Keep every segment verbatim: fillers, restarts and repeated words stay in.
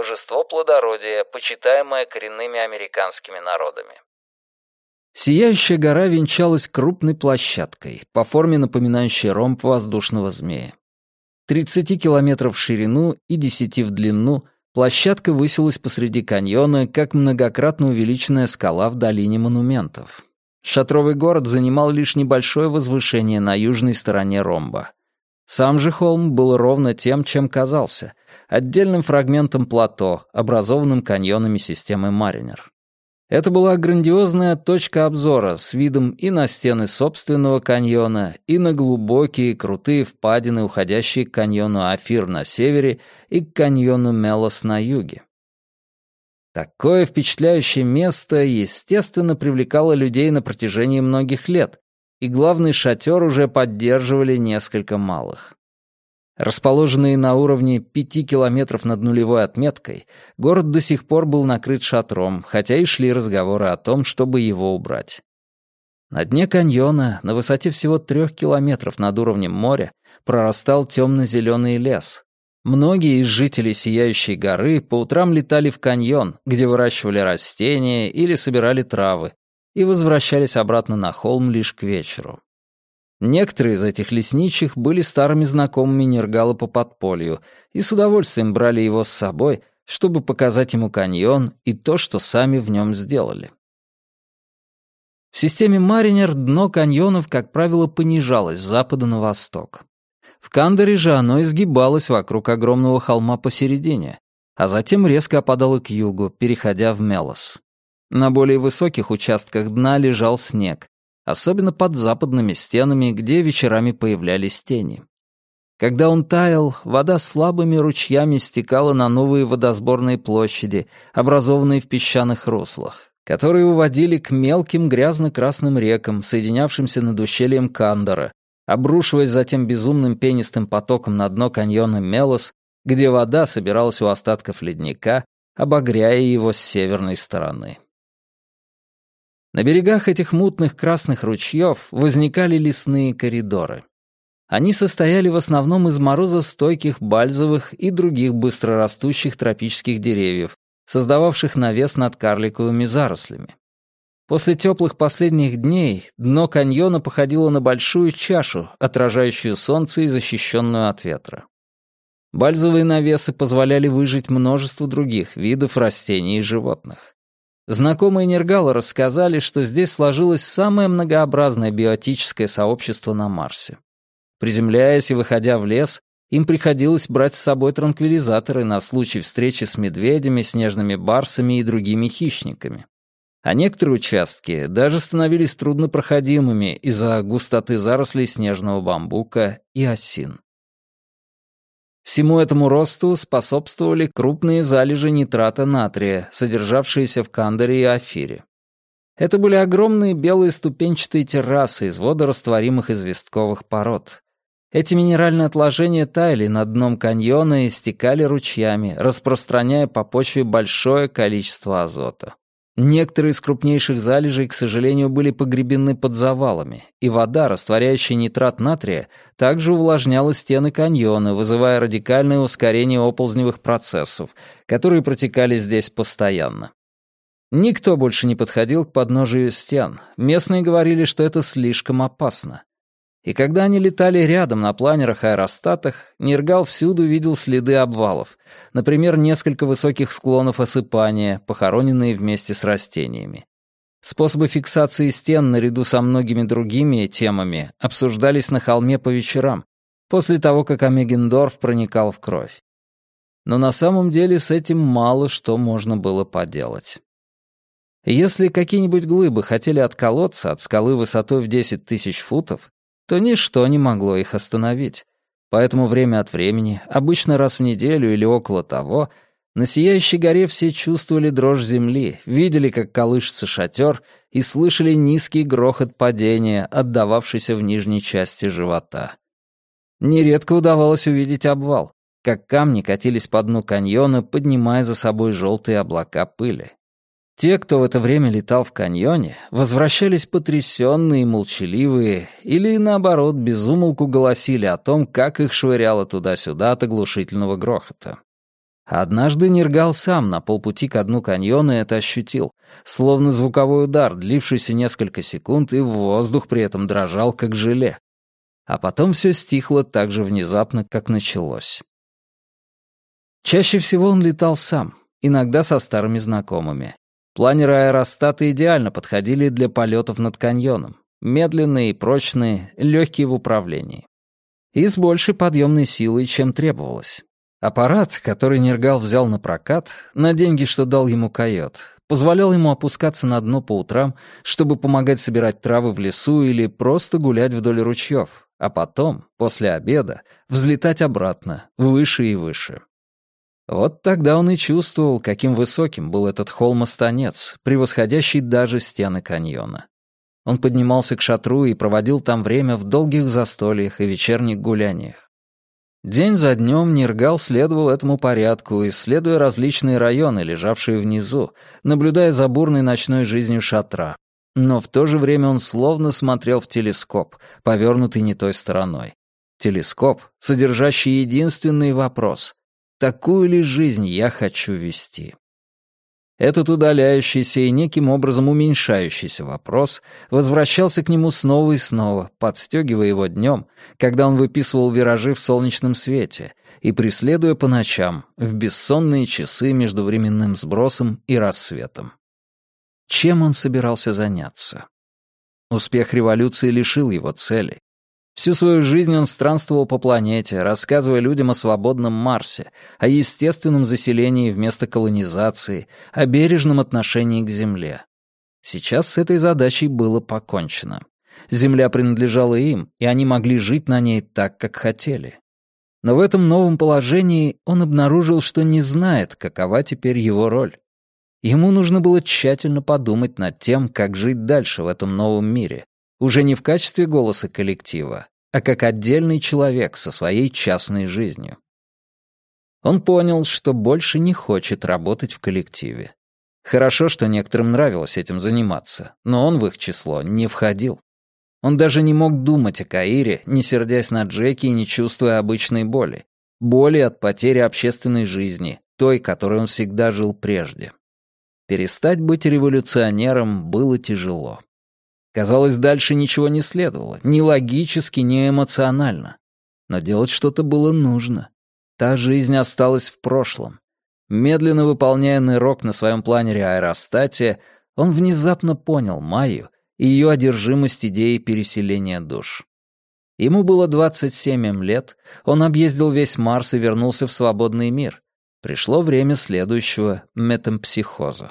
божество плодородия, почитаемое коренными американскими народами. Сияющая гора венчалась крупной площадкой, по форме напоминающей ромб воздушного змея. тридцать километров в ширину и десять в длину площадка высилась посреди каньона, как многократно увеличенная скала в долине монументов. Шатровый город занимал лишь небольшое возвышение на южной стороне ромба. Сам же холм был ровно тем, чем казался — отдельным фрагментом плато, образованным каньонами системы Маринер. Это была грандиозная точка обзора с видом и на стены собственного каньона, и на глубокие крутые впадины, уходящие к каньону Афир на севере и к каньону Мелос на юге. Такое впечатляющее место, естественно, привлекало людей на протяжении многих лет, и главный шатер уже поддерживали несколько малых. Расположенный на уровне пяти километров над нулевой отметкой, город до сих пор был накрыт шатром, хотя и шли разговоры о том, чтобы его убрать. На дне каньона, на высоте всего трех километров над уровнем моря, прорастал темно-зеленый лес. Многие из жителей Сияющей горы по утрам летали в каньон, где выращивали растения или собирали травы, и возвращались обратно на холм лишь к вечеру. Некоторые из этих лесничих были старыми знакомыми Нергала по подполью и с удовольствием брали его с собой, чтобы показать ему каньон и то, что сами в нем сделали. В системе Маринер дно каньонов, как правило, понижалось с запада на восток. В Кандоре же оно изгибалось вокруг огромного холма посередине, а затем резко опадало к югу, переходя в Мелос. На более высоких участках дна лежал снег, особенно под западными стенами, где вечерами появлялись тени. Когда он таял, вода слабыми ручьями стекала на новые водосборные площади, образованные в песчаных руслах, которые уводили к мелким грязно-красным рекам, соединявшимся над ущельем Кандора, обрушиваясь затем безумным пенистым потоком на дно каньона Мелос, где вода собиралась у остатков ледника, обогряя его с северной стороны. На берегах этих мутных красных ручьев возникали лесные коридоры. Они состояли в основном из морозостойких бальзовых и других быстрорастущих тропических деревьев, создававших навес над карликовыми зарослями. После теплых последних дней дно каньона походило на большую чашу, отражающую солнце и защищенную от ветра. Бальзовые навесы позволяли выжить множеству других видов растений и животных. Знакомые Нергала рассказали, что здесь сложилось самое многообразное биотическое сообщество на Марсе. Приземляясь и выходя в лес, им приходилось брать с собой транквилизаторы на случай встречи с медведями, снежными барсами и другими хищниками. А некоторые участки даже становились труднопроходимыми из-за густоты зарослей снежного бамбука и осин. Всему этому росту способствовали крупные залежи нитрата натрия, содержавшиеся в Кандоре и Афире. Это были огромные белые ступенчатые террасы из водорастворимых известковых пород. Эти минеральные отложения таяли над дном каньона и стекали ручьями, распространяя по почве большое количество азота. Некоторые из крупнейших залежей, к сожалению, были погребены под завалами, и вода, растворяющая нитрат натрия, также увлажняла стены каньона, вызывая радикальное ускорение оползневых процессов, которые протекали здесь постоянно. Никто больше не подходил к подножию стен. Местные говорили, что это слишком опасно. И когда они летали рядом на планерах-аэростатах, Нергал всюду видел следы обвалов, например, несколько высоких склонов осыпания, похороненные вместе с растениями. Способы фиксации стен наряду со многими другими темами обсуждались на холме по вечерам, после того, как Амегендорф проникал в кровь. Но на самом деле с этим мало что можно было поделать. Если какие-нибудь глыбы хотели отколоться от скалы высотой в десять тысяч футов, то ничто не могло их остановить. Поэтому время от времени, обычно раз в неделю или около того, на Сияющей горе все чувствовали дрожь земли, видели, как колышется шатер, и слышали низкий грохот падения, отдававшийся в нижней части живота. Нередко удавалось увидеть обвал, как камни катились по дну каньона, поднимая за собой желтые облака пыли. Те, кто в это время летал в каньоне, возвращались потрясенные и молчаливые, или, наоборот, без умолку голосили о том, как их швыряло туда-сюда от оглушительного грохота. Однажды Нергал сам на полпути ко дну каньона это ощутил, словно звуковой удар, длившийся несколько секунд, и воздух при этом дрожал, как желе. А потом все стихло так же внезапно, как началось. Чаще всего он летал сам, иногда со старыми знакомыми. Планеры аэростата идеально подходили для полетов над каньоном. Медленные и прочные, легкие в управлении. И с большей подъемной силой, чем требовалось. Аппарат, который Нергал взял на прокат, на деньги, что дал ему койот, позволял ему опускаться на дно по утрам, чтобы помогать собирать травы в лесу или просто гулять вдоль ручьев, а потом, после обеда, взлетать обратно, выше и выше. Вот тогда он и чувствовал, каким высоким был этот холм-останец, превосходящий даже стены каньона. Он поднимался к шатру и проводил там время в долгих застольях и вечерних гуляниях. День за днем Нергал следовал этому порядку, исследуя различные районы, лежавшие внизу, наблюдая за бурной ночной жизнью шатра. Но в то же время он словно смотрел в телескоп, повернутый не той стороной. Телескоп, содержащий единственный вопрос — такую ли жизнь я хочу вести? Этот удаляющийся и неким образом уменьшающийся вопрос возвращался к нему снова и снова, подстегивая его днем, когда он выписывал виражи в солнечном свете и преследуя по ночам, в бессонные часы между временным сбросом и рассветом. Чем он собирался заняться? Успех революции лишил его цели. Всю свою жизнь он странствовал по планете, рассказывая людям о свободном Марсе, о естественном заселении вместо колонизации, о бережном отношении к Земле. Сейчас с этой задачей было покончено. Земля принадлежала им, и они могли жить на ней так, как хотели. Но в этом новом положении он обнаружил, что не знает, какова теперь его роль. Ему нужно было тщательно подумать над тем, как жить дальше в этом новом мире, уже не в качестве голоса коллектива, а как отдельный человек со своей частной жизнью. Он понял, что больше не хочет работать в коллективе. Хорошо, что некоторым нравилось этим заниматься, но он в их число не входил. Он даже не мог думать о Каире, не сердясь на Джеки и не чувствуя обычной боли. Боли от потери общественной жизни, той, которой он всегда жил прежде. Перестать быть революционером было тяжело. Казалось, дальше ничего не следовало, ни логически, ни эмоционально. Но делать что-то было нужно. Та жизнь осталась в прошлом. Медленно выполняя нырок на своем планере-аэростате, он внезапно понял Майю и ее одержимость идеей переселения душ. Ему было двадцать семь лет, он объездил весь Марс и вернулся в свободный мир. Пришло время следующего метампсихоза.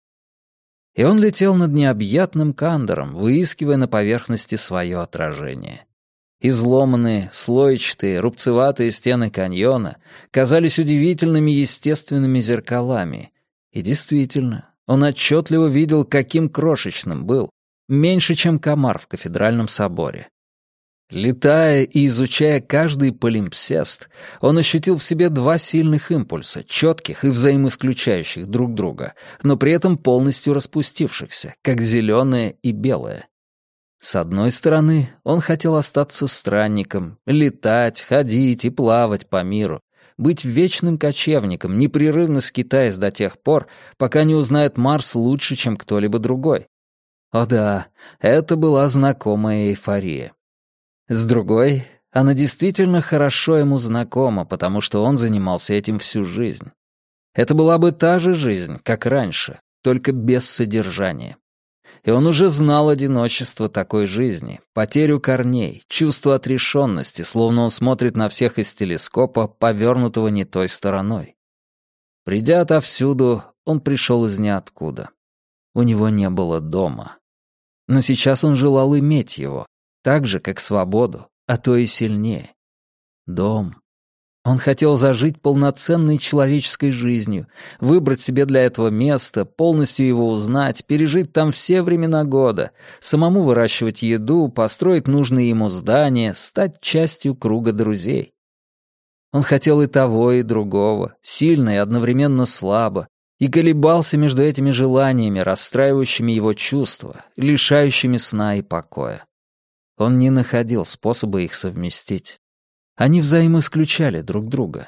И он летел над необъятным Кандором, выискивая на поверхности свое отражение. Изломанные, слоичатые, рубцеватые стены каньона казались удивительными естественными зеркалами. И действительно, он отчетливо видел, каким крошечным был, меньше, чем комар в кафедральном соборе. Летая и изучая каждый полимпсест, он ощутил в себе два сильных импульса, четких и взаимоисключающих друг друга, но при этом полностью распустившихся, как зеленое и белое. С одной стороны, он хотел остаться странником, летать, ходить и плавать по миру, быть вечным кочевником, непрерывно скитаясь до тех пор, пока не узнает Марс лучше, чем кто-либо другой. О да, это была знакомая эйфория. С другой, она действительно хорошо ему знакома, потому что он занимался этим всю жизнь. Это была бы та же жизнь, как раньше, только без содержания. И он уже знал одиночество такой жизни, потерю корней, чувство отрешенности, словно он смотрит на всех из телескопа, повернутого не той стороной. Придя отовсюду, он пришел из ниоткуда. У него не было дома. Но сейчас он желал иметь его, так же, как свободу, а то и сильнее. Дом. Он хотел зажить полноценной человеческой жизнью, выбрать себе для этого место, полностью его узнать, пережить там все времена года, самому выращивать еду, построить нужные ему здания, стать частью круга друзей. Он хотел и того, и другого, сильно и одновременно слабо, и колебался между этими желаниями, расстраивающими его чувства, лишающими сна и покоя. Он не находил способа их совместить. Они взаимоисключали друг друга.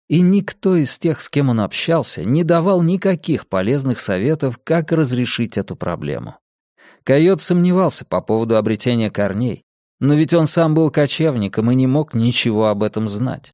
И никто из тех, с кем он общался, не давал никаких полезных советов, как разрешить эту проблему. Койот сомневался по поводу обретения корней, но ведь он сам был кочевником и не мог ничего об этом знать.